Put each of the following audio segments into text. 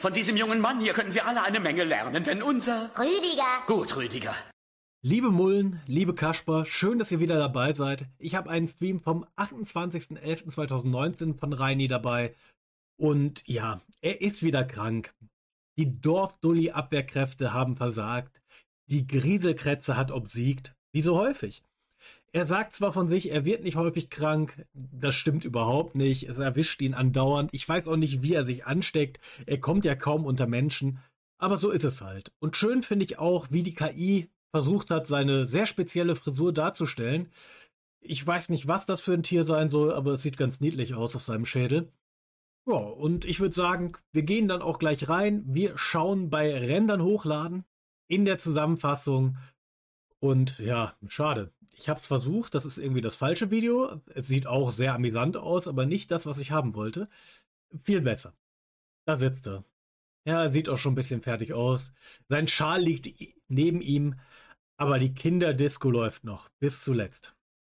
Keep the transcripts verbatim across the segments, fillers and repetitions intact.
Von diesem jungen Mann hier können wir alle eine Menge lernen, wenn unser... Rüdiger. Gut, Rüdiger. Liebe Mullen, liebe Kasper, schön, dass ihr wieder dabei seid. Ich habe einen Stream vom achtundzwanzigsten elften zweitausendneunzehn von Reini dabei. Und ja, er ist wieder krank. Die Dorfdulli-Abwehrkräfte haben versagt. Die Grieselkrätze hat obsiegt. Wie so häufig. Er sagt zwar von sich, er wird nicht häufig krank. Das stimmt überhaupt nicht. Es erwischt ihn andauernd. Ich weiß auch nicht, wie er sich ansteckt. Er kommt ja kaum unter Menschen. Aber so ist es halt. Und schön finde ich auch, wie die K I versucht hat, seine sehr spezielle Frisur darzustellen. Ich weiß nicht, was das für ein Tier sein soll, aber es sieht ganz niedlich aus auf seinem Schädel. Ja, und ich würde sagen, wir gehen dann auch gleich rein. Wir schauen bei Rendern hochladen in der Zusammenfassung. Und ja, schade. Ich habe es versucht, das ist irgendwie das falsche Video. Es sieht auch sehr amüsant aus, aber nicht das, was ich haben wollte. Viel besser. Da sitzt er. Ja, er sieht auch schon ein bisschen fertig aus. Sein Schal liegt neben ihm, aber die Kinderdisco läuft noch, bis zuletzt.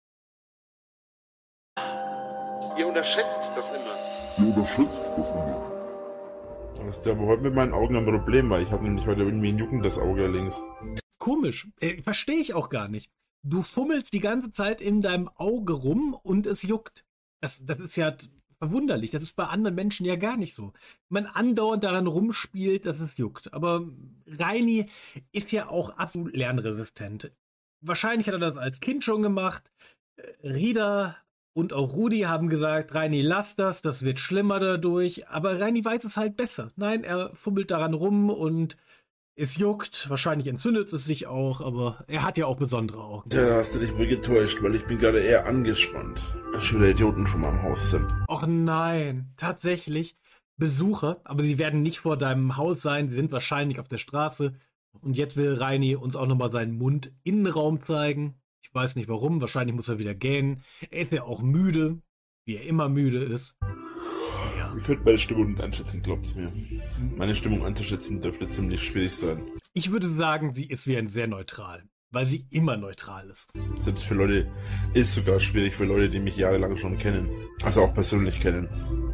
Ihr unterschätzt das immer. Ihr unterschätzt das immer. Das ist aber heute mit meinen Augen ein Problem, weil ich habe nämlich heute irgendwie ein juckendes Auge links. Komisch, äh, verstehe ich auch gar nicht. Du fummelst die ganze Zeit in deinem Auge rum und es juckt. Das, das ist ja verwunderlich. Das ist bei anderen Menschen ja gar nicht so. Wenn man andauernd daran rumspielt, dass es juckt. Aber Reini ist ja auch absolut lernresistent. Wahrscheinlich hat er das als Kind schon gemacht. Rida und auch Rudi haben gesagt, Reini, lass das, das wird schlimmer dadurch. Aber Reini weiß es halt besser. Nein, er fummelt daran rum und es juckt, wahrscheinlich entzündet es sich auch, aber er hat ja auch besondere Augen. Ja, da hast du dich wohl getäuscht, weil ich bin gerade eher angespannt, als schon wieder Idioten von meinem Haus sind. Och nein, tatsächlich Besucher, aber sie werden nicht vor deinem Haus sein, sie sind wahrscheinlich auf der Straße. Und jetzt will Reini uns auch nochmal seinen Mund-Innenraum zeigen. Ich weiß nicht warum, wahrscheinlich muss er wieder gähnen. Er ist ja auch müde, wie er immer müde ist. Ihr könnt meine Stimmung nicht einschätzen, glaubt's mir. Meine Stimmung einzuschätzen dürfte ziemlich schwierig sein. Ich würde sagen, sie ist wie ein sehr neutral, weil sie immer neutral ist. Selbst für Leute, ist sogar schwierig für Leute, die mich jahrelang schon kennen. Also auch persönlich kennen.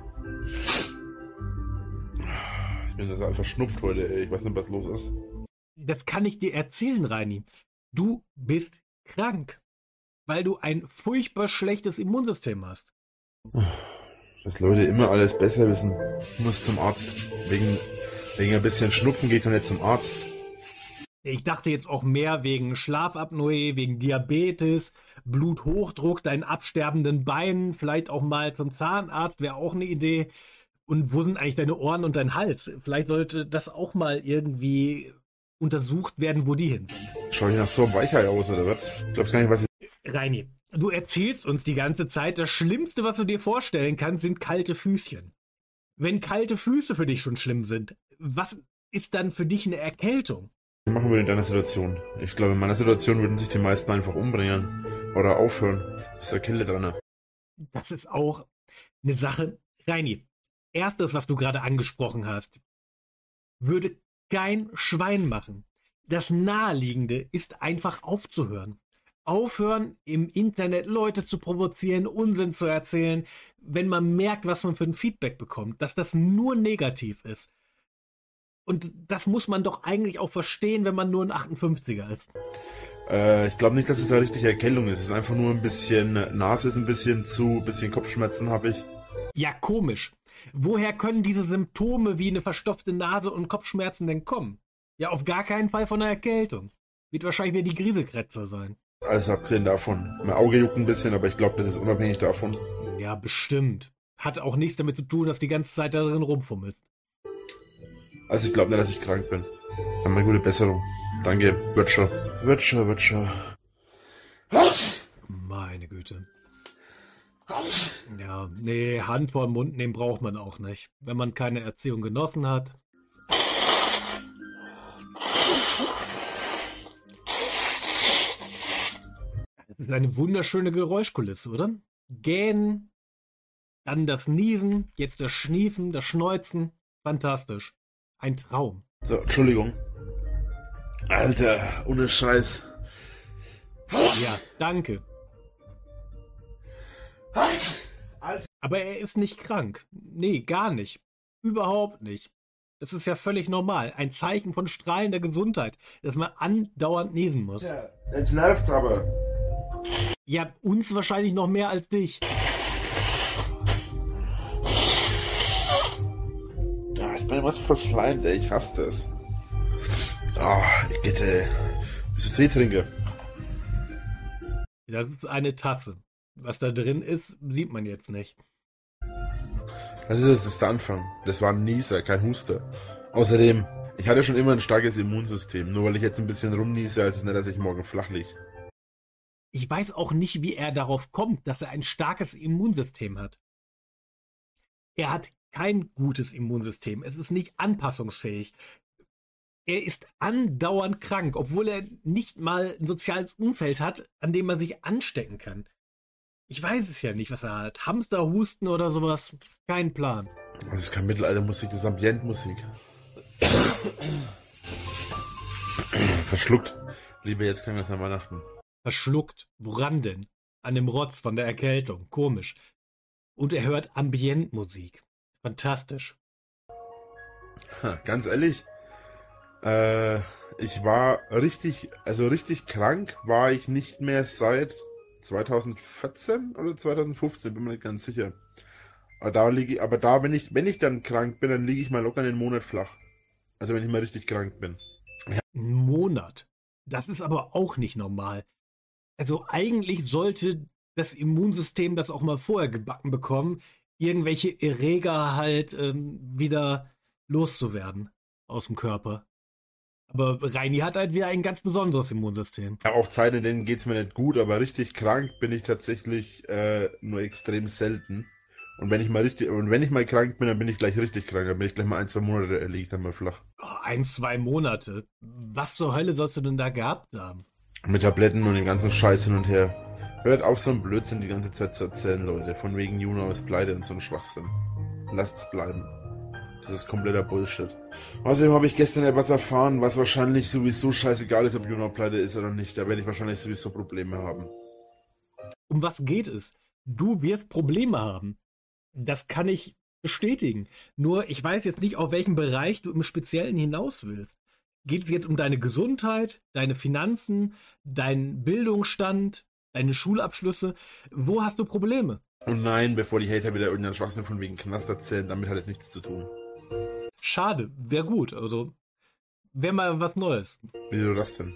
Ich bin also einfach verschnupft heute, ey. Ich weiß nicht, was los ist. Das kann ich dir erzählen, Reini. Du bist krank, weil du ein furchtbar schlechtes Immunsystem hast. Dass Leute immer alles besser wissen. Ich muss zum Arzt. Wegen, wegen ein bisschen Schnupfen geht man nicht zum Arzt. Ich dachte jetzt auch mehr wegen Schlafapnoe, wegen Diabetes, Bluthochdruck, deinen absterbenden Beinen, vielleicht auch mal zum Zahnarzt, wäre auch eine Idee. Und wo sind eigentlich deine Ohren und dein Hals? Vielleicht sollte das auch mal irgendwie untersucht werden, wo die hin sind. Schau ich nach so einem Weichei aus, oder was? Ich glaub's gar nicht, was ich... Reini, du erzählst uns die ganze Zeit, das Schlimmste, was du dir vorstellen kannst, sind kalte Füßchen. Wenn kalte Füße für dich schon schlimm sind, was ist dann für dich eine Erkältung? Was machen wir in deiner Situation? Ich glaube, in meiner Situation würden sich die meisten einfach umbringen oder aufhören. Ist der Kälte dran. Das ist auch eine Sache. Reini, erstes, was du gerade angesprochen hast, würde kein Schwein machen. Das Naheliegende ist einfach aufzuhören. Aufhören, im Internet Leute zu provozieren, Unsinn zu erzählen, wenn man merkt, was man für ein Feedback bekommt, dass das nur negativ ist. Und das muss man doch eigentlich auch verstehen, wenn man nur ein achtundfünfziger ist. Äh, ich glaube nicht, dass es eine richtige Erkältung ist. Es ist einfach nur ein bisschen, Nase ist ein bisschen zu, ein bisschen Kopfschmerzen habe ich. Ja, komisch. Woher können diese Symptome wie eine verstopfte Nase und Kopfschmerzen denn kommen? Ja, auf gar keinen Fall von einer Erkältung. Wird wahrscheinlich wieder die Grieselkrätze sein. Also abgesehen davon. Mein Auge juckt ein bisschen, aber ich glaube, das ist unabhängig davon. Ja, bestimmt. Hat auch nichts damit zu tun, dass du die ganze Zeit da drin rumfummelst. Also ich glaube nicht, dass ich krank bin. Dann mal gute Besserung. Danke, wird schon. Wird schon, wird schon. Meine Güte. Ja, nee, Hand vor den Mund nehmen braucht man auch nicht. Wenn man keine Erziehung genossen hat. Das ist eine wunderschöne Geräuschkulisse, oder? Gähnen, dann das Niesen, jetzt das Schniefen, das Schneuzen. Fantastisch. Ein Traum. So, Entschuldigung. Alter, ohne Scheiß. Ja, danke. Aber er ist nicht krank. Nee, gar nicht. Überhaupt nicht. Das ist ja völlig normal. Ein Zeichen von strahlender Gesundheit, dass man andauernd niesen muss. Ja, jetzt nervt's aber. Ja, uns wahrscheinlich noch mehr als dich. Ja, ich bin immer so verschleimt, ey. Ich hasse das. Ah, ich bitte. Bist du Tee trinke? Das ist eine Tasse. Was da drin ist, sieht man jetzt nicht. Das ist, das ist der Anfang. Das war ein Nieser, kein Huster. Außerdem, ich hatte schon immer ein starkes Immunsystem. Nur weil ich jetzt ein bisschen rumniese, heißt es nicht, dass ich morgen flach liege. Ich weiß auch nicht, wie er darauf kommt, dass er ein starkes Immunsystem hat. Er hat kein gutes Immunsystem. Es ist nicht anpassungsfähig. Er ist andauernd krank, obwohl er nicht mal ein soziales Umfeld hat, an dem man sich anstecken kann. Ich weiß es ja nicht, was er hat. Hamsterhusten oder sowas. Kein Plan. Das ist keine Mittelaltermusik, das ist Ambientmusik. Verschluckt. Liebe, jetzt klang das an Weihnachten. Verschluckt. Woran denn? An dem Rotz von der Erkältung. Komisch. Und er hört Ambientmusik. Fantastisch. Ha, ganz ehrlich, äh, ich war richtig, also richtig krank war ich nicht mehr seit zweitausendvierzehn oder zweitausendfünfzehn, bin mir nicht ganz sicher. Aber da liege ich, aber da bin ich, wenn ich dann krank bin, dann liege ich mal locker einen Monat flach. Also wenn ich mal richtig krank bin. Ja. Ein Monat. Das ist aber auch nicht normal. Also eigentlich sollte das Immunsystem das auch mal vorher gebacken bekommen, irgendwelche Erreger halt ähm, wieder loszuwerden aus dem Körper. Aber Reini hat halt wieder ein ganz besonderes Immunsystem. Ja, auch Zeiten, in denen geht's mir nicht gut, aber richtig krank bin ich tatsächlich äh, nur extrem selten. Und wenn ich mal richtig, und wenn ich mal krank bin, dann bin ich gleich richtig krank. Dann bin ich gleich mal ein, zwei Monate, liege ich dann mal flach. Oh, ein, zwei Monate? Was zur Hölle sollst du denn da gehabt haben? Mit Tabletten und dem ganzen Scheiß hin und her. Hört auf, so einen Blödsinn die ganze Zeit zu erzählen, Leute. Von wegen Juno ist pleite und so ein Schwachsinn. Lasst's bleiben. Das ist kompletter Bullshit. Außerdem habe ich gestern etwas erfahren, was wahrscheinlich sowieso scheißegal ist, ob Juno pleite ist oder nicht. Da werde ich wahrscheinlich sowieso Probleme haben. Um was geht es? Du wirst Probleme haben. Das kann ich bestätigen. Nur ich weiß jetzt nicht, auf welchen Bereich du im Speziellen hinaus willst. Geht es jetzt um deine Gesundheit, deine Finanzen, deinen Bildungsstand, deine Schulabschlüsse? Wo hast du Probleme? Und nein, bevor die Hater wieder irgendeinen Schwachsinn von wegen Knast erzählen, damit hat es nichts zu tun. Schade, wäre gut. Also, wäre mal was Neues. Wieso das denn?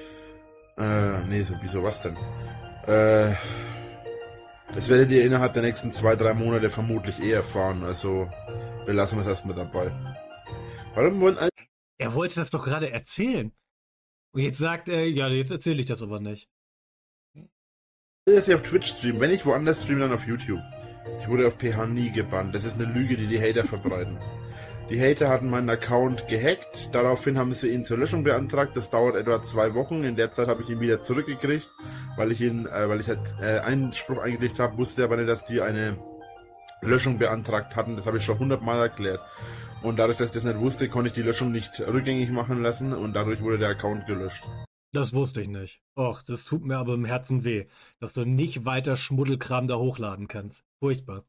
Äh, nee, so, wieso was denn? Äh, das werdet ihr innerhalb der nächsten zwei, drei Monate vermutlich eh erfahren. Also, wir lassen es erstmal dabei. Warum wollen alle... Er wollte das doch gerade erzählen. Und jetzt sagt er, ja, jetzt erzähle ich das aber nicht. dass ich auf Twitch streame. Wenn ich woanders streame, dann auf YouTube. Ich wurde auf P H nie gebannt. Das ist eine Lüge, die die Hater verbreiten. Die Hater hatten meinen Account gehackt. Daraufhin haben sie ihn zur Löschung beantragt. Das dauert etwa zwei Wochen. In der Zeit habe ich ihn wieder zurückgekriegt, weil ich ihn, äh, weil ich halt äh, Einspruch eingelegt habe. Wusste aber nicht, dass die eine Löschung beantragt hatten. Das habe ich schon hundertmal erklärt. Und dadurch, dass ich das nicht wusste, konnte ich die Löschung nicht rückgängig machen lassen und dadurch wurde der Account gelöscht. Das wusste ich nicht. Och, das tut mir aber im Herzen weh, dass du nicht weiter Schmuddelkram da hochladen kannst. Furchtbar.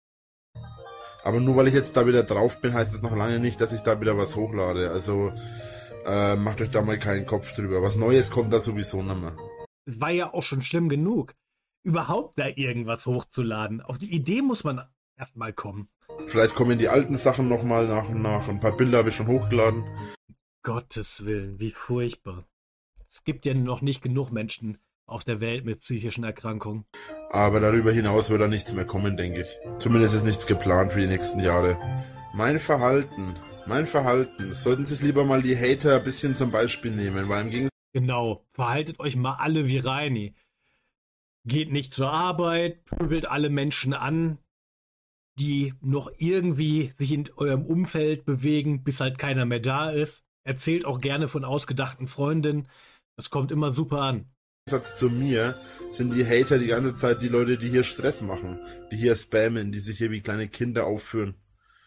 Aber nur weil ich jetzt da wieder drauf bin, heißt das noch lange nicht, dass ich da wieder was hochlade. Also äh, macht euch da mal keinen Kopf drüber. Was Neues kommt da sowieso nicht mehr. Es war ja auch schon schlimm genug, überhaupt da irgendwas hochzuladen. Auf die Idee muss man erstmal kommen. Vielleicht kommen die alten Sachen nochmal nach und nach. Ein paar Bilder habe ich schon hochgeladen. Gottes Willen, wie furchtbar. Es gibt ja noch nicht genug Menschen auf der Welt mit psychischen Erkrankungen. Aber darüber hinaus wird da nichts mehr kommen, denke ich. Zumindest ist nichts geplant für die nächsten Jahre. Mein Verhalten, mein Verhalten. Sollten sich lieber mal die Hater ein bisschen zum Beispiel nehmen, weil im Gegensatz... Genau, verhaltet euch mal alle wie Reini. Geht nicht zur Arbeit, pöbelt alle Menschen an, die noch irgendwie sich in eurem Umfeld bewegen, bis halt keiner mehr da ist. Erzählt auch gerne von ausgedachten Freundinnen. Das kommt immer super an. Im Gegensatz zu mir sind die Hater die ganze Zeit die Leute, die hier Stress machen, die hier spammen, die sich hier wie kleine Kinder aufführen.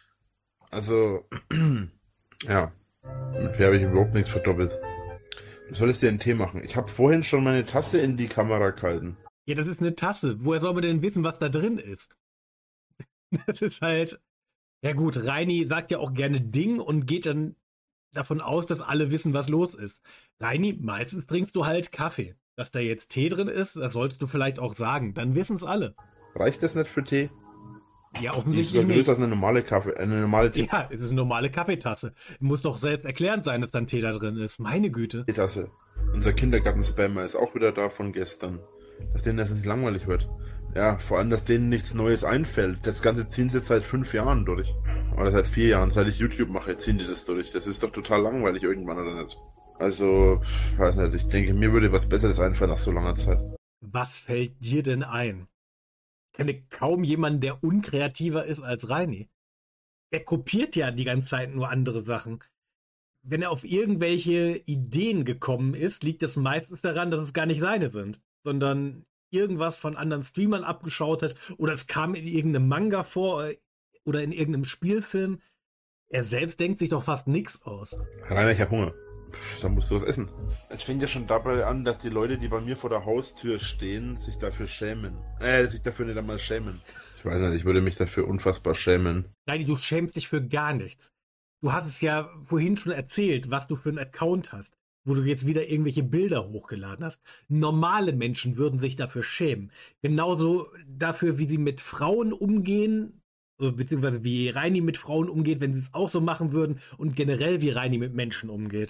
Also, ja, hier habe ich überhaupt nichts verdoppelt. Du solltest dir einen Tee machen. Ich habe vorhin schon meine Tasse in die Kamera gehalten. Ja, das ist eine Tasse. Woher soll man denn wissen, was da drin ist? Das ist halt Ja gut, Reini sagt ja auch gerne Ding und geht dann davon aus, dass alle wissen, was los ist. Reini, meistens trinkst du halt Kaffee. Dass da jetzt Tee drin ist, das solltest du vielleicht auch sagen. Dann wissen es alle. Reicht das nicht für Tee? Ja, Die ist offensichtlich doch nicht. größer als eine normale Kaffee, eine normale Tee- Ja, es ist eine normale Kaffeetasse. Muss doch selbst erklärend sein, dass da ein Tee da drin ist. Meine Güte. Teetasse. Unser Kindergarten-Spammer ist auch wieder da von gestern. Dass denen das nicht langweilig wird. Ja, vor allem, dass denen nichts Neues einfällt. Das Ganze ziehen sie jetzt seit fünf Jahren durch. Oder seit vier Jahren, seit ich YouTube mache, ziehen die das durch. Das ist doch total langweilig irgendwann, oder nicht? Also, weiß nicht, ich denke, mir würde was Besseres einfallen nach so langer Zeit. Was fällt dir denn ein? Ich kenne kaum jemanden, der unkreativer ist als Reini. Er kopiert ja die ganze Zeit nur andere Sachen. Wenn er auf irgendwelche Ideen gekommen ist, liegt es meistens daran, dass es gar nicht seine sind, sondern irgendwas von anderen Streamern abgeschaut hat oder es kam in irgendeinem Manga vor oder in irgendeinem Spielfilm. Er selbst denkt sich doch fast nichts aus. Rainer, ich hab Hunger. Dann musst du was essen. Es fängt ja schon dabei an, dass die Leute, die bei mir vor der Haustür stehen, sich dafür schämen. Äh, sich dafür nicht einmal schämen. Ich weiß nicht, ich würde mich dafür unfassbar schämen. Nein, du schämst dich für gar nichts. Du hast es ja vorhin schon erzählt, was du für einen Account hast, wo du jetzt wieder irgendwelche Bilder hochgeladen hast. Normale Menschen würden sich dafür schämen. Genauso dafür, wie sie mit Frauen umgehen, beziehungsweise wie Reini mit Frauen umgeht, wenn sie es auch so machen würden und generell wie Reini mit Menschen umgeht.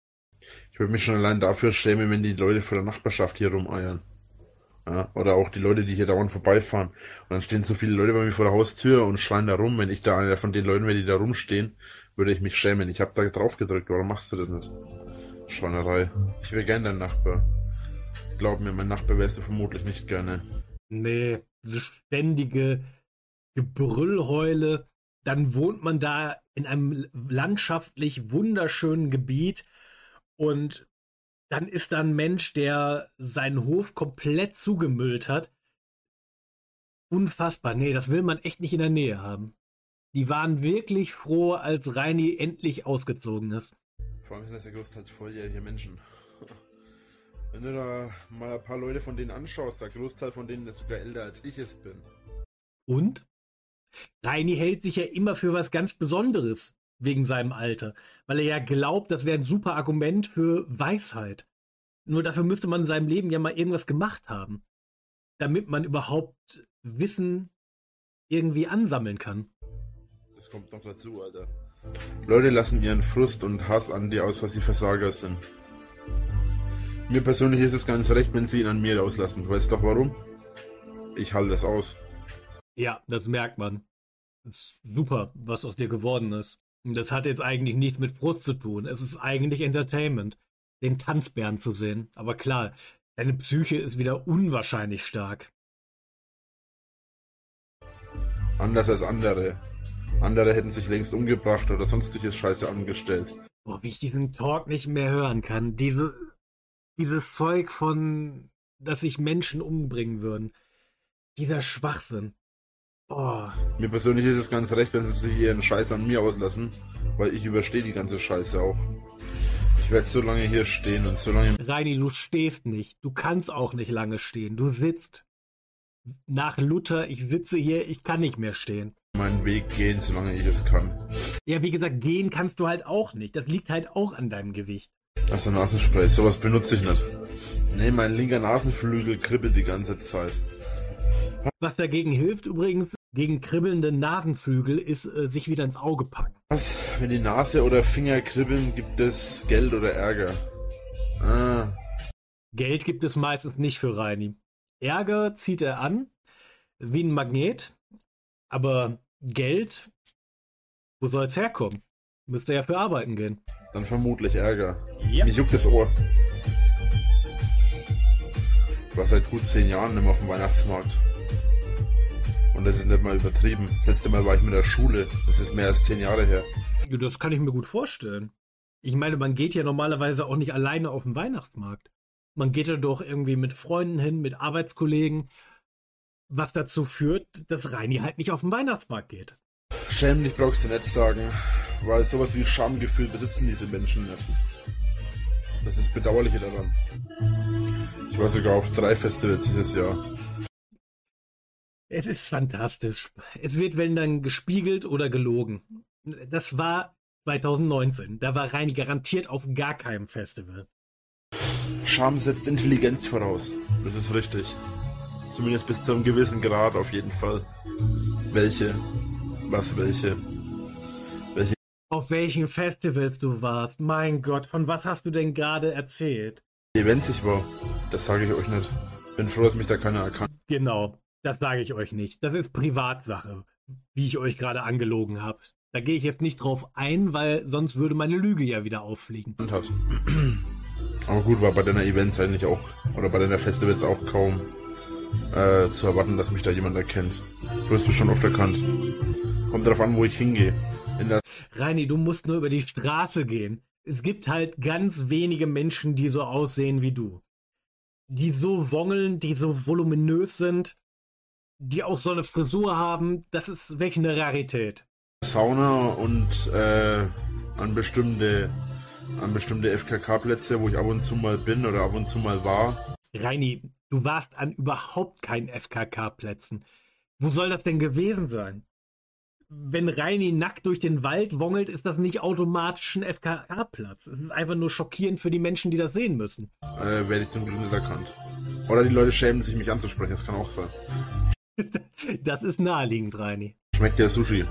Ich würde mich schon allein dafür schämen, wenn die Leute vor der Nachbarschaft hier rumeiern. Ja, oder auch die Leute, die hier dauernd vorbeifahren. Und dann stehen so viele Leute bei mir vor der Haustür und schreien da rum. Wenn ich da einer von den Leuten wäre, die da rumstehen, würde ich mich schämen. Ich habe da drauf gedrückt. Warum machst du das nicht? Schweinerei. Ich wäre gern dein Nachbar. Glaub mir, mein Nachbar wärst du vermutlich nicht gerne. Nee, diese ständige Gebrüllheule. Dann wohnt man da in einem landschaftlich wunderschönen Gebiet und dann ist da ein Mensch, der seinen Hof komplett zugemüllt hat. Unfassbar. Nee, das will man echt nicht in der Nähe haben. Die waren wirklich froh, als Reini endlich ausgezogen ist. Vor allem sind das ja großteils volljährige Menschen. Wenn du da mal ein paar Leute von denen anschaust, der Großteil von denen ist sogar älter als ich es bin. Und? Reini hält sich ja immer für was ganz Besonderes wegen seinem Alter, weil er ja glaubt, das wäre ein super Argument für Weisheit. Nur dafür müsste man in seinem Leben ja mal irgendwas gemacht haben, damit man überhaupt Wissen irgendwie ansammeln kann. Das kommt noch dazu, Alter. Leute lassen ihren Frust und Hass an dir aus, was sie Versager sind. Mir persönlich ist es ganz recht, wenn sie ihn an mir auslassen. Weißt doch warum? Ich halte das aus. Ja, das merkt man. Das ist super, was aus dir geworden ist. Und das hat jetzt eigentlich nichts mit Frust zu tun. Es ist eigentlich Entertainment, den Tanzbären zu sehen. Aber klar, deine Psyche ist wieder unwahrscheinlich stark. Anders als andere. Andere hätten sich längst umgebracht oder sonstiges Scheiße angestellt. Boah, wie ich diesen Talk nicht mehr hören kann. Diese, dieses Zeug von, dass sich Menschen umbringen würden. Dieser Schwachsinn. Oh. Mir persönlich ist es ganz recht, wenn sie sich ihren Scheiß an mir auslassen, weil ich überstehe die ganze Scheiße auch. Ich werde so lange hier stehen und so lange... Reini, du stehst nicht. Du kannst auch nicht lange stehen. Du sitzt. Nach Luther, ich sitze hier, ich kann nicht mehr stehen. meinen Weg gehen, solange ich es kann. Ja, wie gesagt, gehen kannst du halt auch nicht. Das liegt halt auch an deinem Gewicht. Achso, Nasenspray, sowas benutze ich nicht. Nee, mein linker Nasenflügel kribbelt die ganze Zeit. Was dagegen hilft übrigens, gegen kribbelnde Nasenflügel, ist äh, sich wieder ins Auge packen. Was? Wenn die Nase oder Finger kribbeln, gibt es Geld oder Ärger? Ah. Geld gibt es meistens nicht für Reini. Ärger zieht er an, wie ein Magnet. Aber Geld, wo soll es herkommen? Müsste ja für arbeiten gehen. Dann vermutlich Ärger. Ja. Mich juckt das Ohr. Ich war seit gut zehn Jahren nicht mehr auf dem Weihnachtsmarkt. Und das ist nicht mal übertrieben. Das letzte Mal war ich mit der Schule. Das ist mehr als zehn Jahre her. Ja, das kann ich mir gut vorstellen. Ich meine, man geht ja normalerweise auch nicht alleine auf den Weihnachtsmarkt. Man geht ja doch irgendwie mit Freunden hin, mit Arbeitskollegen. Was dazu führt, dass Reini halt nicht auf den Weihnachtsmarkt geht. Schämen dich brauchst du nicht sagen. Weil sowas wie Schamgefühl besitzen diese Menschen nicht. Das ist das Bedauerliche daran. Ich war sogar auf drei Festivals dieses Jahr. Es ist fantastisch. Es wird, wenn dann gespiegelt oder gelogen. Das war zwanzig neunzehn. Da war Reini garantiert auf gar keinem Festival. Charme setzt Intelligenz voraus. Das ist richtig. Zumindest bis zu einem gewissen Grad auf jeden Fall. Welche? Was welche? Welche? Auf welchen Festivals du warst. Mein Gott, von was hast du denn gerade erzählt? Events ich war. Das sage ich euch nicht. Bin froh, dass mich da keiner erkannt. Genau, das sage ich euch nicht. Das ist Privatsache, wie ich euch gerade angelogen habe. Da gehe ich jetzt nicht drauf ein, weil sonst würde meine Lüge ja wieder auffliegen. Hat. Aber gut, war bei deiner Events eigentlich auch, oder bei deiner Festivals auch kaum äh, zu erwarten, dass mich da jemand erkennt. Du hast mich schon oft erkannt. Kommt darauf an, wo ich hingehe. In der Reini, du musst nur über die Straße gehen. Es gibt halt ganz wenige Menschen, die so aussehen wie du. Die so wongeln, die so voluminös sind, die auch so eine Frisur haben. Das ist wirklich eine Rarität. Sauna und äh, an bestimmte an bestimmte F K K-Plätze, wo ich ab und zu mal bin oder ab und zu mal war. Reini, du warst an überhaupt keinen F K K-Plätzen. Wo soll das denn gewesen sein? Wenn Reini nackt durch den Wald wongelt, ist das nicht automatisch ein F K K-Platz. Es ist einfach nur schockierend für die Menschen, die das sehen müssen. Äh, werde ich zum Glück nicht erkannt. Oder die Leute schämen sich, mich anzusprechen, das kann auch sein. Das ist naheliegend, Reini. Schmeckt ja Sushi.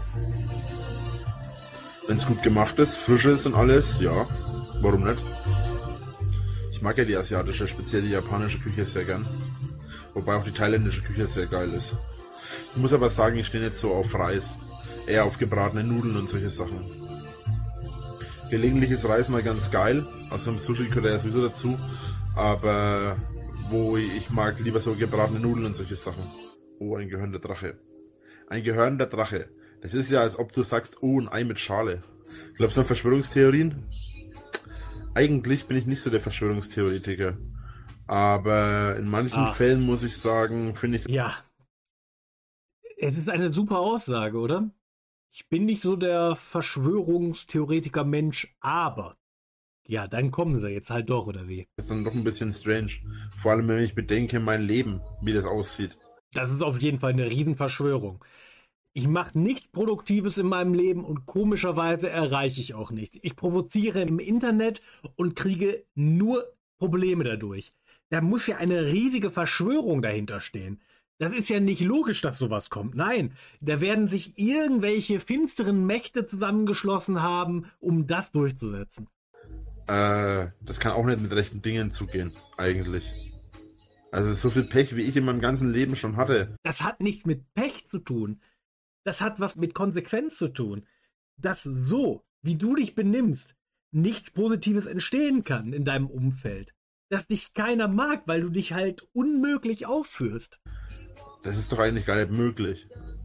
Wenn es gut gemacht ist, frisch ist und alles, ja, warum nicht? Ich mag ja die asiatische, speziell die japanische Küche sehr gern. Wobei auch die thailändische Küche sehr geil ist. Ich muss aber sagen, ich stehe nicht so auf Reis. Eher auf gebratene Nudeln und solche Sachen. Gelegentlich ist Reis mal ganz geil. Also im Sushi gehört er ja sowieso dazu. Aber wo ich mag lieber so gebratene Nudeln und solche Sachen. Oh, ein gehörnter Drache. Ein gehörnter Drache. Das ist ja, als ob du sagst, oh, ein Ei mit Schale. Glaubst du an Verschwörungstheorien? Eigentlich bin ich nicht so der Verschwörungstheoretiker. Aber in manchen Ah. Fällen muss ich sagen, finde ich... Ja. Es ist eine super Aussage, oder? Ich bin nicht so der Verschwörungstheoretiker Mensch, aber... Ja, dann kommen sie jetzt halt doch, oder wie? Das ist dann doch ein bisschen strange. Vor allem, wenn ich bedenke, mein Leben, wie das aussieht. Das ist auf jeden Fall eine Riesenverschwörung. Ich mache nichts Produktives in meinem Leben und komischerweise erreiche ich auch nichts. Ich provoziere im Internet und kriege nur Probleme dadurch. Da muss ja eine riesige Verschwörung dahinter stehen. Das ist ja nicht logisch, dass sowas kommt. Nein, da werden sich irgendwelche finsteren Mächte zusammengeschlossen haben, um das durchzusetzen. Äh, das kann auch nicht mit rechten Dingen zugehen, eigentlich. Also so viel Pech, wie ich in meinem ganzen Leben schon hatte. Das hat nichts mit Pech zu tun. Das hat was mit Konsequenz zu tun. Dass so, wie du dich benimmst, nichts Positives entstehen kann in deinem Umfeld. Dass dich keiner mag, weil du dich halt unmöglich aufführst. Das ist doch eigentlich gar nicht möglich.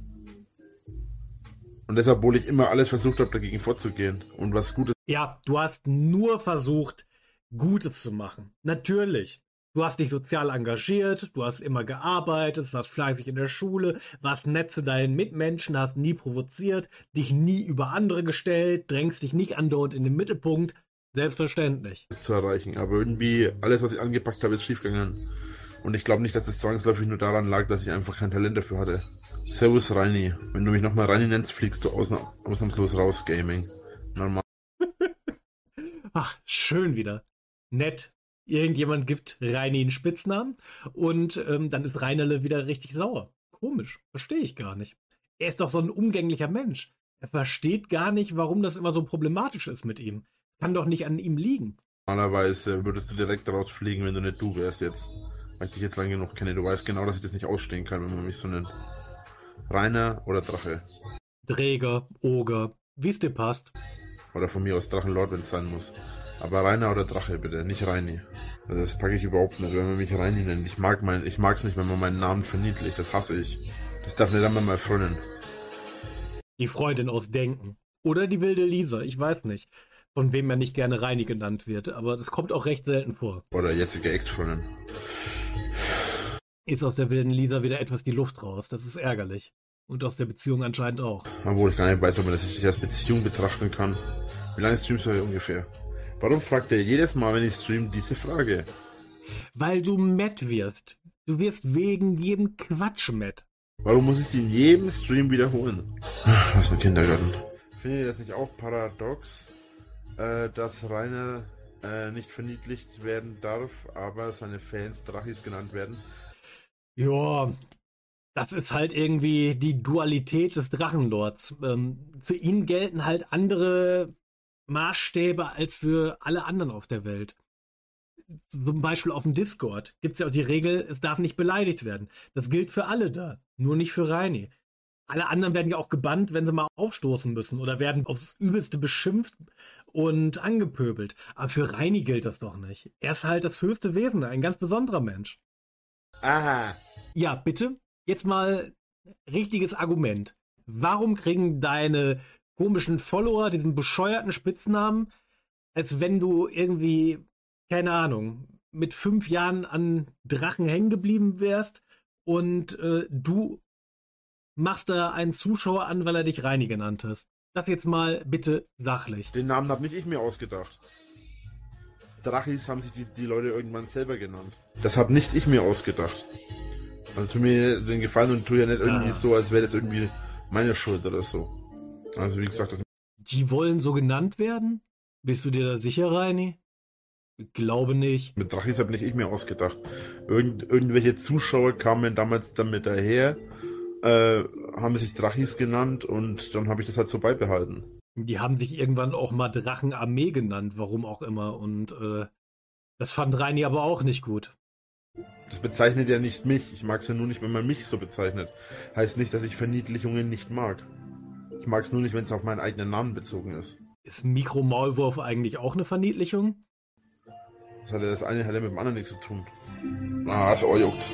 Und deshalb, obwohl ich immer alles versucht habe, dagegen vorzugehen und was Gutes. Ja, du hast nur versucht, Gutes zu machen. Natürlich. Du hast dich sozial engagiert, du hast immer gearbeitet, warst fleißig in der Schule, warst nett zu deinen Mitmenschen, hast nie provoziert, dich nie über andere gestellt, drängst dich nicht andauernd in den Mittelpunkt. Selbstverständlich. zu erreichen. Aber irgendwie, alles, was ich angepackt habe, ist schiefgegangen. Und ich glaube nicht, dass es zwangsläufig nur daran lag, dass ich einfach kein Talent dafür hatte. Servus Reini. Wenn du mich nochmal Reini nennst, fliegst du ausna- ausnahmslos raus, Gaming. Normal. Ach, schön wieder. Nett. Irgendjemand gibt Reini einen Spitznamen und ähm, dann ist Reinerle wieder richtig sauer. Komisch. Verstehe ich gar nicht. Er ist doch so ein umgänglicher Mensch. Er versteht gar nicht, warum das immer so problematisch ist mit ihm. Kann doch nicht an ihm liegen. Normalerweise würdest du direkt rausfliegen, wenn du nicht du wärst jetzt. Weil ich dich jetzt lange genug kenne. Du weißt genau, dass ich das nicht ausstehen kann, wenn man mich so nennt. Rainer oder Drache. Träger, Oger, wie es dir passt. Oder von mir aus Drachenlord, wenn es sein muss. Aber Rainer oder Drache, bitte, nicht Reini. Also das packe ich überhaupt nicht, wenn man mich Reini nennt. Ich mag mein, ich mag's nicht, wenn man meinen Namen verniedlicht. Das hasse ich. Das darf nicht einmal meine Freundin. Die Freundin aus Denken. Oder die wilde Lisa, ich weiß nicht, von wem er nicht gerne Reini genannt wird. Aber das kommt auch recht selten vor. Oder jetzige Ex-Freundin. Ist aus der wilden Lisa wieder etwas die Luft raus. Das ist ärgerlich. Und aus der Beziehung anscheinend auch. Obwohl ich gar nicht weiß, ob man das nicht als Beziehung betrachten kann. Wie lange streamst du heute ungefähr? Warum fragt er jedes Mal, wenn ich stream, diese Frage? Weil du matt wirst. Du wirst wegen jedem Quatsch matt. Warum muss ich die in jedem Stream wiederholen? Was ein Kindergarten. Findet ihr das nicht auch paradox, äh, dass Rainer äh, nicht verniedlicht werden darf, aber seine Fans Drachis genannt werden? Ja, das ist halt irgendwie die Dualität des Drachenlords. Ähm, für ihn gelten halt andere Maßstäbe als für alle anderen auf der Welt. Zum Beispiel auf dem Discord gibt es ja auch die Regel, es darf nicht beleidigt werden. Das gilt für alle da, nur nicht für Reini. Alle anderen werden ja auch gebannt, wenn sie mal aufstoßen müssen oder werden aufs Übelste beschimpft und angepöbelt. Aber für Reini gilt das doch nicht. Er ist halt das höchste Wesen, ein ganz besonderer Mensch. Aha. Ja, bitte, jetzt mal richtiges Argument. Warum kriegen deine komischen Follower diesen bescheuerten Spitznamen, als wenn du irgendwie, keine Ahnung, mit fünf Jahren an Drachen hängen geblieben wärst und äh, du machst da einen Zuschauer an, weil er dich Reini genannt hast. Das jetzt mal bitte sachlich. Den Namen habe nicht ich mir ausgedacht. Drachis haben sich die, die Leute irgendwann selber genannt. Das habe nicht ich mir ausgedacht. Also tu mir den Gefallen und tu ja nicht irgendwie Ah. so, als wäre das irgendwie meine Schuld oder so. Also wie gesagt, das Die wollen so genannt werden? Bist du dir da sicher, Reini? Ich glaube nicht. mit Drachis habe nicht ich mir ausgedacht. Irgend, irgendwelche Zuschauer kamen damals damit daher, äh, haben sich Drachis genannt und dann habe ich das halt so beibehalten. Die haben sich irgendwann auch mal Drachenarmee genannt, warum auch immer. Und äh, das fand Reini aber auch nicht gut. Das bezeichnet ja nicht mich. Ich mag es ja nur nicht, wenn man mich so bezeichnet. Heißt nicht, dass ich Verniedlichungen nicht mag. Ich mag es nur nicht, wenn es auf meinen eigenen Namen bezogen ist. Ist Mikro-Maulwurf eigentlich auch eine Verniedlichung? Das hat ja das eine hat ja mit dem anderen nichts zu tun. Ah, das Ohr juckt.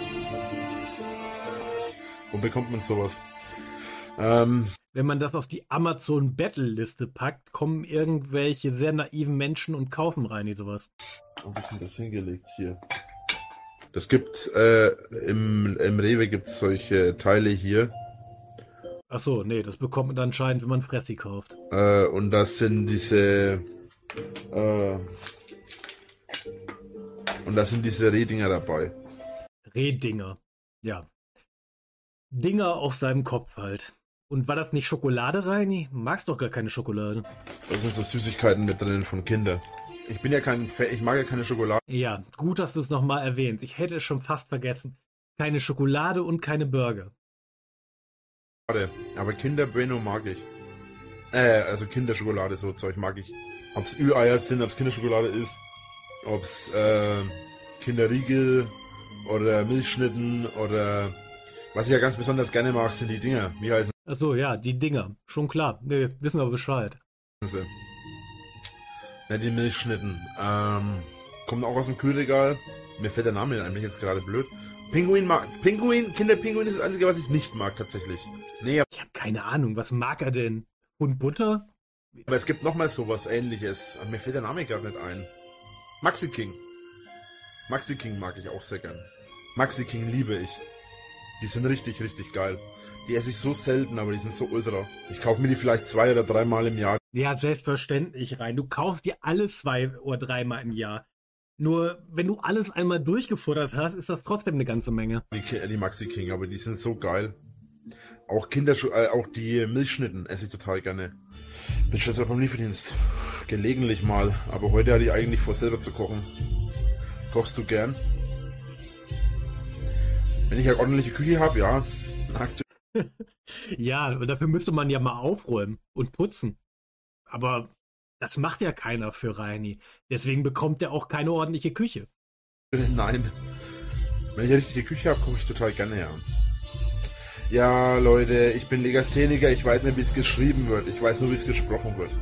Wo bekommt man sowas? Ähm, Wenn man das auf die Amazon-Battle-Liste packt, kommen irgendwelche sehr naiven Menschen und kaufen Reini sowas. wo hab ich denn das hingelegt hier? Das gibt, äh, im, im Rewe gibt es solche Teile hier. Ach so, nee, das bekommt man anscheinend, wenn man Fressi kauft. Äh, und das sind diese, äh, und da sind diese Rehdinger dabei. Rehdinger. Ja. Dinger auf seinem Kopf halt. Und war das nicht Schokolade, Reini? Du magst doch gar keine Schokolade. Da sind so Süßigkeiten mit drin von Kindern. Ich bin ja kein Fan, ich mag ja keine Schokolade. Ja, gut, dass du es nochmal erwähnst. Ich hätte es schon fast vergessen. Keine Schokolade und keine Burger. Aber Kinder Bueno mag ich. Äh, also Kinderschokolade, so Zeug mag ich. Ob's Ü-Eier sind, ob's Kinderschokolade ist, ob's äh, Kinderriegel oder Milchschnitten oder was ich ja ganz besonders gerne mag, sind die Dinger. Wie heißen Ach so, ja, die Dinger. Schon klar. Nee, wissen wir Bescheid. sie? Ja, die Milchschnitten. Ähm, kommen auch aus dem Kühlregal. Mir fällt der Name eigentlich jetzt gerade blöd. Pinguin mag. Pinguin, Kinderpinguin ist das Einzige, was ich nicht mag tatsächlich. Nee, Ich habe keine Ahnung, was mag er denn? Und Butter? aber es gibt noch mal sowas Ähnliches. Aber mir fällt der Name gerade nicht ein. Maxi King. Maxi King mag ich auch sehr gern. Maxi King liebe ich. Die sind richtig, richtig geil. Die esse ich so selten, aber die sind so ultra. Ich kaufe mir die vielleicht zwei oder dreimal im Jahr. Ja, selbstverständlich, rein. Du kaufst dir alles zwei oder dreimal im Jahr. Nur, wenn du alles einmal durchgefuttert hast, ist das trotzdem eine ganze Menge. Die, Ki- die Maxi King, aber die sind so geil. Auch Kinderschu äh, auch die Milchschnitten esse ich total gerne. Bin schon beim Lieferdienst. Gelegentlich mal, aber heute hatte ich eigentlich vor, selber zu kochen. Kochst du gern? Wenn ich eine ordentliche Küche habe, ja. Aktuell Ja, und dafür müsste man ja mal aufräumen und putzen. Aber das macht ja keiner für Reini. Deswegen bekommt er auch keine ordentliche Küche. Nein. Wenn ich eine richtige Küche habe, koche ich total gerne, ja. Ja, Leute, ich bin Legastheniker, ich weiß nicht, wie es geschrieben wird. Ich weiß nur, wie es gesprochen wird.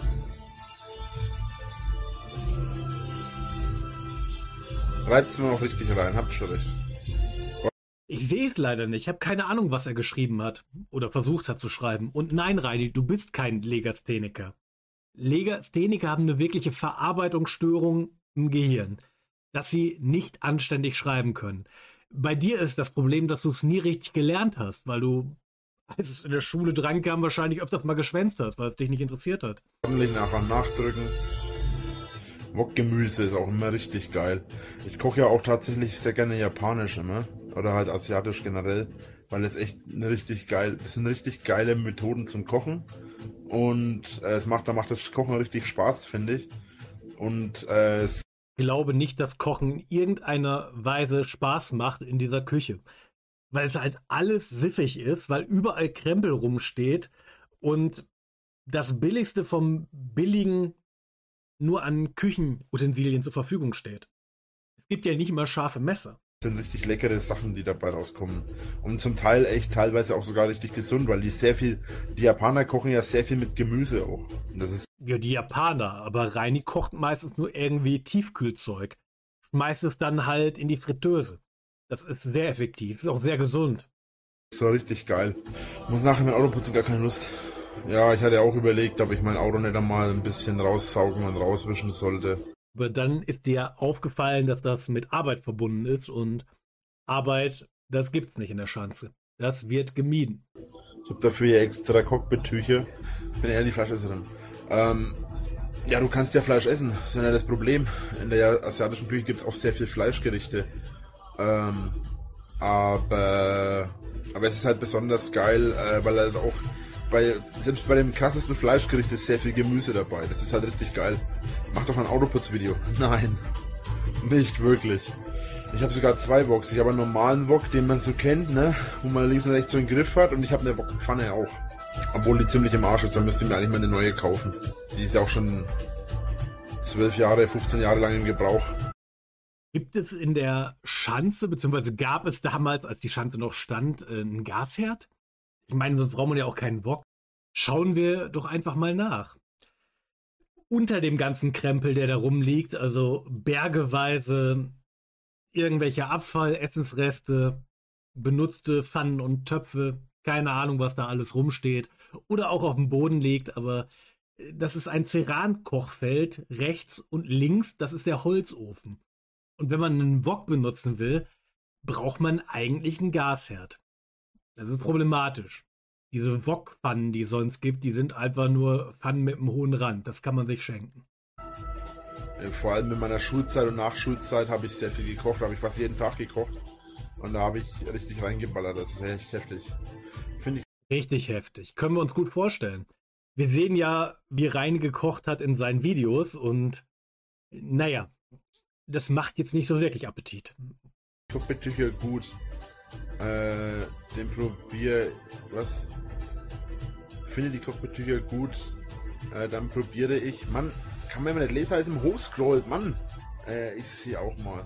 Reibt's mir auch richtig rein, habt schon recht. Ich sehe es leider nicht. Ich habe keine Ahnung, was er geschrieben hat oder versucht hat zu schreiben. Und nein, Reini, du bist kein Legastheniker. Legastheniker haben eine wirkliche Verarbeitungsstörung im Gehirn, dass sie nicht anständig schreiben können. Bei dir ist das Problem, dass du es nie richtig gelernt hast, weil du, als es in der Schule drankam, wahrscheinlich öfters mal geschwänzt hast, weil es dich nicht interessiert hat. Ordentlich nachher nachdrücken. Wokgemüse ist auch immer richtig geil. Ich koche ja auch tatsächlich sehr gerne japanisch immer. Oder halt asiatisch generell. weil es echt eine richtig geil, das sind richtig geile Methoden zum Kochen und äh, es macht, da macht das Kochen richtig Spaß, finde ich. Und äh, es Ich glaube nicht, dass Kochen in irgendeiner Weise Spaß macht in dieser Küche. Weil es halt alles siffig ist, weil überall Krempel rumsteht und das Billigste vom Billigen nur an Küchenutensilien zur Verfügung steht. Es gibt ja nicht immer scharfe Messer. sind richtig leckere Sachen, die dabei rauskommen. Und zum Teil echt teilweise auch sogar richtig gesund, weil die sehr viel, die Japaner kochen ja sehr viel mit Gemüse auch. Und das ist Ja, die Japaner, aber Reini kocht meistens nur irgendwie Tiefkühlzeug. Schmeißt es dann halt in die Fritteuse. Das ist sehr effektiv, ist auch sehr gesund. so richtig geil. Muss nachher mein Auto putzen, gar keine Lust. Ja, ich hatte auch überlegt, ob ich mein Auto nicht einmal ein bisschen raussaugen und rauswischen sollte. Aber dann ist dir aufgefallen, dass das mit Arbeit verbunden ist und Arbeit, das gibt's nicht in der Schanze. Das wird gemieden. Ich habe dafür ja extra Cockpit-Tücher. Ich bin eher die Fleischesserin. Ähm, ja, du kannst ja Fleisch essen. Das ist ja nicht das Problem. In der asiatischen Küche gibt es auch sehr viel Fleischgerichte. Ähm, aber, aber es ist halt besonders geil, äh, weil halt auch bei, selbst bei dem krassesten Fleischgericht ist sehr viel Gemüse dabei. Das ist halt richtig geil. Mach doch ein Autoputzvideo. Nein, nicht wirklich. Ich habe sogar zwei Woks. Ich habe einen normalen Wok, den man so kennt, ne, wo man links und rechts so einen Griff hat, und ich habe eine Wokpfanne auch. Obwohl die ziemlich im Arsch ist, dann müsste ich mir eigentlich mal eine neue kaufen. Die ist ja auch schon zwölf Jahre, fünfzehn Jahre lang im Gebrauch. Gibt es in der Schanze, beziehungsweise gab es damals, als die Schanze noch stand, einen Gasherd? Ich meine, sonst braucht man ja auch keinen Wok. Schauen wir doch einfach mal nach. Unter dem ganzen Krempel, der da rumliegt, also bergeweise irgendwelche Abfall, Essensreste, benutzte Pfannen und Töpfe, keine Ahnung, was da alles rumsteht oder auch auf dem Boden liegt, aber das ist ein Ceran-Kochfeld, rechts und links, das ist der Holzofen. Und wenn man einen Wok benutzen will, braucht man eigentlich einen Gasherd. Das ist problematisch. Diese Wokpfannen, die es sonst gibt, die sind einfach nur Pfannen mit einem hohen Rand. Das kann man sich schenken. Vor allem in meiner Schulzeit und Nachschulzeit habe ich sehr viel gekocht, habe ich fast jeden Tag gekocht. Und da habe ich richtig reingeballert, das ist echt heftig. Finde ich. Richtig heftig. Können wir uns gut vorstellen. Wir sehen ja, wie Reini gekocht hat in seinen Videos und naja, das macht jetzt nicht so wirklich Appetit. Cockpit-Tücher gut. Äh, den probier... Was? Finde die Cockpit-Tücher gut. Äh, dann probiere ich... Mann, kann man nicht lesen, halt im Hochscrollt, Mann. Äh, ich sehe auch mal.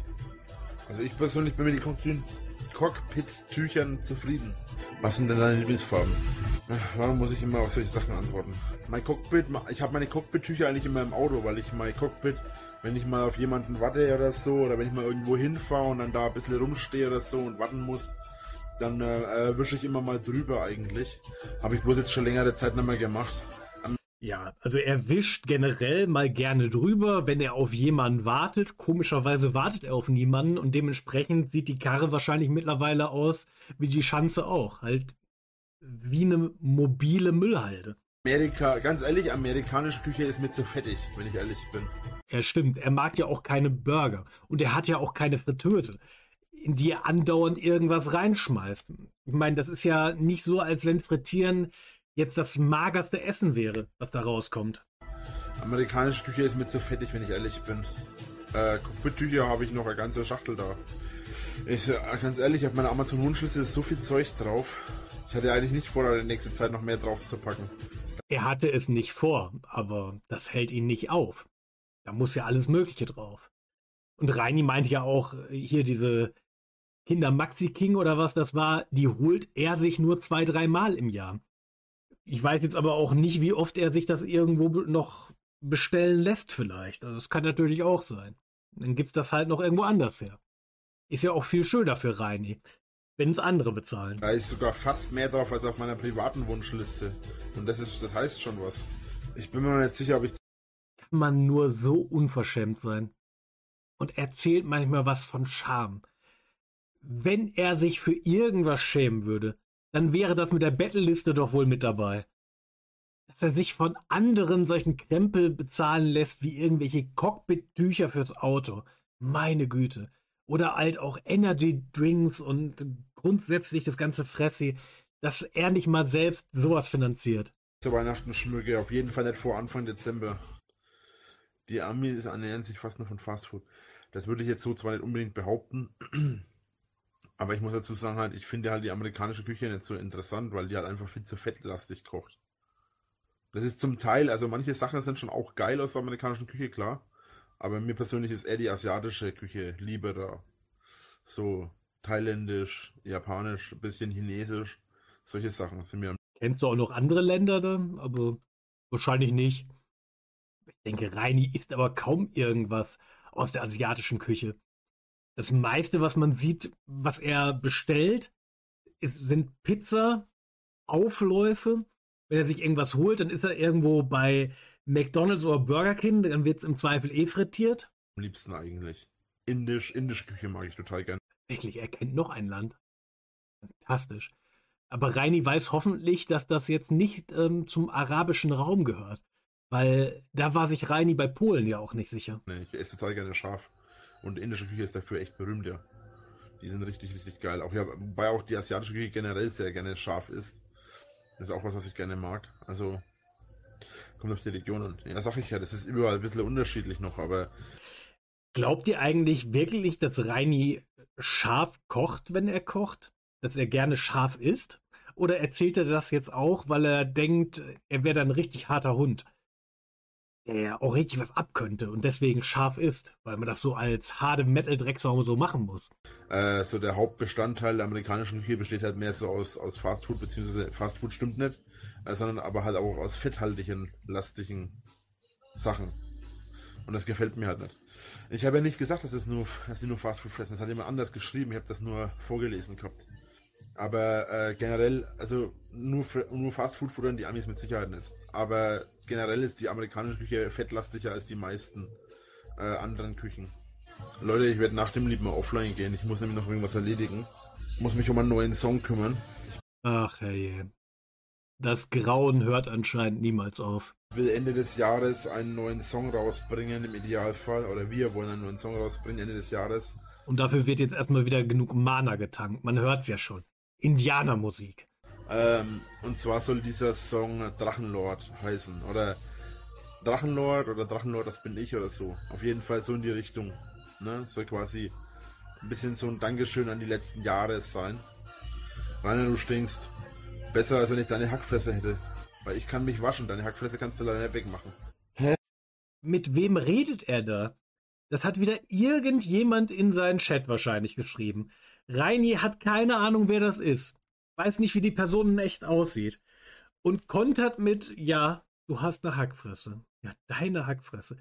Also ich persönlich bin mit den Cockpit-Tüchern zufrieden. Was sind denn deine Lieblingsfarben? Warum muss ich immer auf solche Sachen antworten? Mein Cockpit, ich habe meine Cockpit-Tücher eigentlich immer im Auto, weil ich mein Cockpit, wenn ich mal auf jemanden warte oder so, oder wenn ich mal irgendwo hinfahre und dann da ein bisschen rumstehe oder so und warten muss, dann äh, wische ich immer mal drüber eigentlich. Habe ich bloß jetzt schon längere Zeit nicht mehr gemacht. Ja, also er wischt generell mal gerne drüber, wenn er auf jemanden wartet. Komischerweise wartet er auf niemanden und dementsprechend sieht die Karre wahrscheinlich mittlerweile aus wie die Schanze auch. Halt wie eine mobile Müllhalde. Amerika, ganz ehrlich, amerikanische Küche ist mir zu fettig, wenn ich ehrlich bin. Ja, stimmt. Er mag ja auch keine Burger. Und er hat ja auch keine Fritteuse, in die er andauernd irgendwas reinschmeißt. Ich meine, das ist ja nicht so, als wenn Frittieren jetzt das magerste Essen wäre, was da rauskommt. Amerikanische Küche ist mir zu fettig, wenn ich ehrlich bin. Äh, Cockpit-Tücher habe ich noch eine ganze Schachtel da. Ich, äh, ganz ehrlich, auf meiner Amazon-Wunschliste ist so viel Zeug drauf. Ich hatte eigentlich nicht vor, in der nächsten Zeit noch mehr drauf zu packen. Er hatte es nicht vor, aber das hält ihn nicht auf. Da muss ja alles Mögliche drauf. Und Reini meinte ja auch, hier diese Kinder Maxi King oder was das war, die holt er sich nur zwei, dreimal im Jahr. Ich weiß jetzt aber auch nicht, wie oft er sich das irgendwo noch bestellen lässt vielleicht. Also das kann natürlich auch sein. Dann gibt's das halt noch irgendwo anders her. Ist ja auch viel schöner für Reini, wenn es andere bezahlen. Da ist sogar fast mehr drauf als auf meiner privaten Wunschliste. Und das ist, das heißt schon was. Ich bin mir noch nicht sicher, ob ich... Kann man nur so unverschämt sein. Und erzählt manchmal was von Scham. Wenn er sich für irgendwas schämen würde, dann wäre das mit der Bettelliste doch wohl mit dabei. Dass er sich von anderen solchen Krempel bezahlen lässt, wie irgendwelche Cockpit-Tücher fürs Auto. Meine Güte. Oder halt auch Energy-Drinks und grundsätzlich das ganze Fressi, dass er nicht mal selbst sowas finanziert. Zu Weihnachten schmücke, auf jeden Fall nicht vor Anfang Dezember. Die Amis ernähren sich fast nur von Fastfood. Das würde ich jetzt so zwar nicht unbedingt behaupten, aber ich muss dazu sagen, halt, ich finde halt die amerikanische Küche nicht so interessant, weil die halt einfach viel zu fettlastig kocht. Das ist zum Teil, also manche Sachen sind schon auch geil aus der amerikanischen Küche, klar, aber mir persönlich ist eher die asiatische Küche lieber da. So thailändisch, japanisch, ein bisschen chinesisch, solche Sachen sind mir. Kennst du auch noch andere Länder da? Aber wahrscheinlich nicht. Ich denke, Reini isst aber kaum irgendwas aus der asiatischen Küche. Das meiste, was man sieht, was er bestellt, ist, sind Pizza, Aufläufe. Wenn er sich irgendwas holt, dann ist er irgendwo bei McDonald's oder Burger King, dann wird es im Zweifel eh frittiert. Am liebsten eigentlich. Indisch, indische Küche mag ich total gern. Wirklich, er kennt noch ein Land. Fantastisch. Aber Reini weiß hoffentlich, dass das jetzt nicht ähm, zum arabischen Raum gehört. Weil da war sich Reini bei Polen ja auch nicht sicher. Nee, ich esse total gerne scharf. Und indische Küche ist dafür echt berühmt, ja. Die sind richtig, richtig geil. Auch ja, wobei auch die asiatische Küche generell sehr gerne scharf ist. Das ist auch was, was ich gerne mag. Also, kommt auf die Region an. Ja, sag ich ja, das ist überall ein bisschen unterschiedlich noch, aber... Glaubt ihr eigentlich wirklich, dass Reini scharf kocht, wenn er kocht? Dass er gerne scharf isst? Oder erzählt er das jetzt auch, weil er denkt, er wäre dann ein richtig harter Hund, der auch richtig was abkönnte und deswegen scharf isst, weil man das so als harte Metal-Drecksau so machen muss? Äh, so der Hauptbestandteil der amerikanischen Küche besteht halt mehr so aus, aus Fastfood, beziehungsweise Fastfood stimmt nicht, äh, sondern aber halt auch aus fetthaltigen, lastigen Sachen. Und das gefällt mir halt nicht. Ich habe ja nicht gesagt, dass, das nur, dass die nur Fastfood fressen. Das hat jemand anders geschrieben. Ich habe das nur vorgelesen gehabt. Aber äh, generell, also nur, nur Fastfood futtern die Amis mit Sicherheit nicht. Aber generell ist die amerikanische Küche fettlastiger als die meisten äh, anderen Küchen. Leute, ich werde nach dem Lied mal offline gehen. Ich muss nämlich noch irgendwas erledigen. Ich muss mich um einen neuen Song kümmern. Ach herrje. Das Grauen hört anscheinend niemals auf. Ich will Ende des Jahres einen neuen Song rausbringen, im Idealfall. Oder wir wollen einen neuen Song rausbringen, Ende des Jahres. Und dafür wird jetzt erstmal wieder genug Mana getankt. Man hört's ja schon. Indianermusik. Ähm, und zwar soll dieser Song Drachenlord heißen. Oder Drachenlord oder Drachenlord, das bin ich oder so. Auf jeden Fall so in die Richtung. Ne? Soll quasi ein bisschen so ein Dankeschön an die letzten Jahre sein. Rainer, du stinkst. Besser, als wenn ich deine Hackfresse hätte. Weil ich kann mich waschen, deine Hackfresse kannst du leider nicht wegmachen. Hä? Mit wem redet er da? Das hat wieder irgendjemand in seinen Chat wahrscheinlich geschrieben. Reini hat keine Ahnung, wer das ist. Weiß nicht, wie die Person in echt aussieht. Und kontert mit, ja, du hast eine Hackfresse. Ja, deine Hackfresse.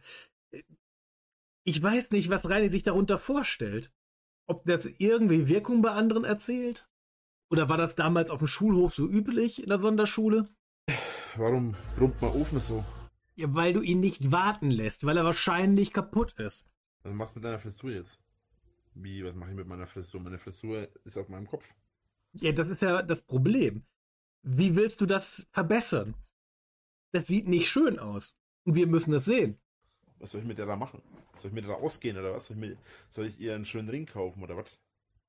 Ich weiß nicht, was Reini sich darunter vorstellt. Ob das irgendwie Wirkung bei anderen erzielt? Oder war das damals auf dem Schulhof so üblich in der Sonderschule? Warum brummt mein Ofen so? Ja, weil du ihn nicht warten lässt, weil er wahrscheinlich kaputt ist. Was machst du mit deiner Frisur jetzt? Wie, was mache ich mit meiner Frisur? Meine Frisur ist auf meinem Kopf. Ja, das ist ja das Problem. Wie willst du das verbessern? Das sieht nicht schön aus. Und wir müssen das sehen. Was soll ich mit der da machen? Soll ich mit der da ausgehen oder was? Soll ich, mir, soll ich ihr einen schönen Ring kaufen oder was?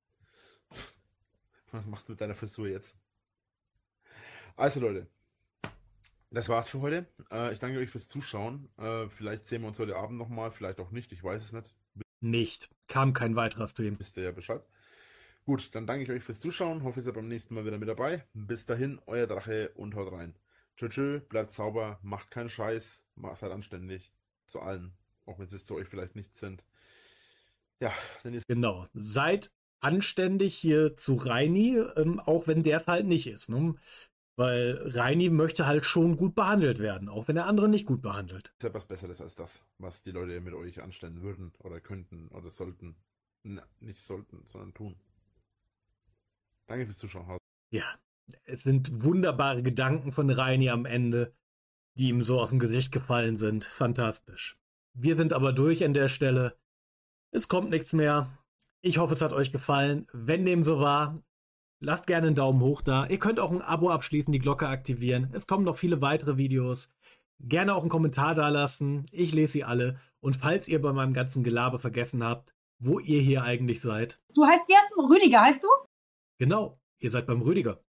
Was machst du mit deiner Frisur jetzt? Also Leute, das war's für heute. Äh, ich danke euch fürs Zuschauen. Äh, vielleicht sehen wir uns heute Abend nochmal, vielleicht auch nicht, ich weiß es nicht. Nicht. Kam kein weiterer Stream. Wisst ihr ja Bescheid. Gut, dann danke ich euch fürs Zuschauen. Hoffe, ihr seid beim nächsten Mal wieder mit dabei. Bis dahin, euer Drache und haut rein. Tschö, tschö, bleibt sauber, macht keinen Scheiß, seid anständig. Zu allen. Auch wenn sie es zu euch vielleicht nicht sind. Ja, dann ist... Genau. Seid anständig hier zu Reini, ähm, auch wenn der es halt nicht ist. Ne? Weil Reini möchte halt schon gut behandelt werden, auch wenn er andere nicht gut behandelt. Ist ja was Besseres als das, was die Leute mit euch anstellen würden oder könnten oder sollten. Na, nicht sollten, sondern tun. Danke fürs Zuschauen. Ja, es sind wunderbare Gedanken von Reini am Ende, die ihm so aus dem Gesicht gefallen sind. Fantastisch. Wir sind aber durch an der Stelle. Es kommt nichts mehr. Ich hoffe, es hat euch gefallen. Wenn dem so war, lasst gerne einen Daumen hoch da. Ihr könnt auch ein Abo abschließen, die Glocke aktivieren. Es kommen noch viele weitere Videos. Gerne auch einen Kommentar da lassen. Ich lese sie alle. Und falls ihr bei meinem ganzen Gelaber vergessen habt, wo ihr hier eigentlich seid. Du heißt, wie heißt du? Rüdiger heißt du? Genau, ihr seid beim Rüdiger.